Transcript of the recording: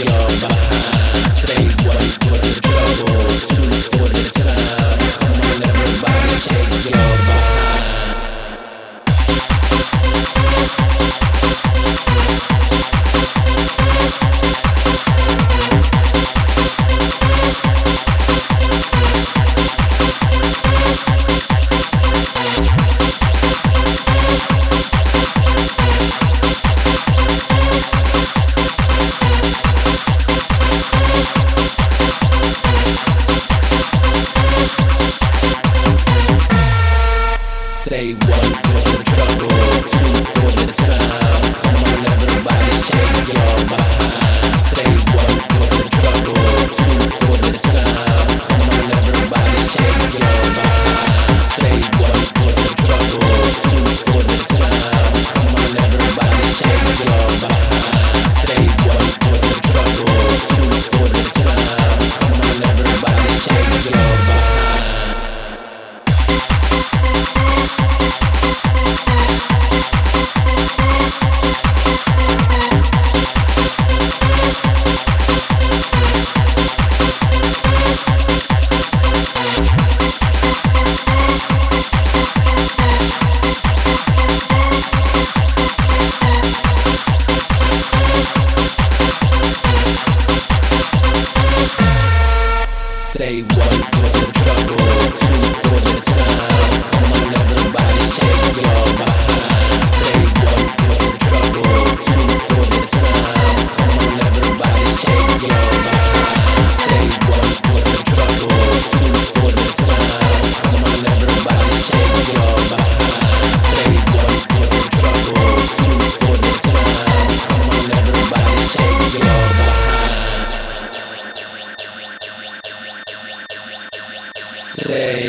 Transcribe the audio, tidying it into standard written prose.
your behind. Say one for the trouble, two for the time. Come on, everybody, shake your behind. Say one for the trouble, two for the time. Come on, everybody, shake your behind. Say one for the trouble, two for the time. Come on, everybody, shake your behind. Say one for the trouble, two for the time. Come on, everybody, shake your behind. Say one for the trouble, two for the time. Come on, everybody, shake your behind. Say one for the trouble, two for the time. Come on, everybody, shake your behind. Say one for the trouble, two for the time. Come on, everybody, shake your behind. Say one for the trouble, two for the time. Come on, everybody, shake your behind. Say one for the trouble, two for the time. Come on, everybody, shake your behind. Say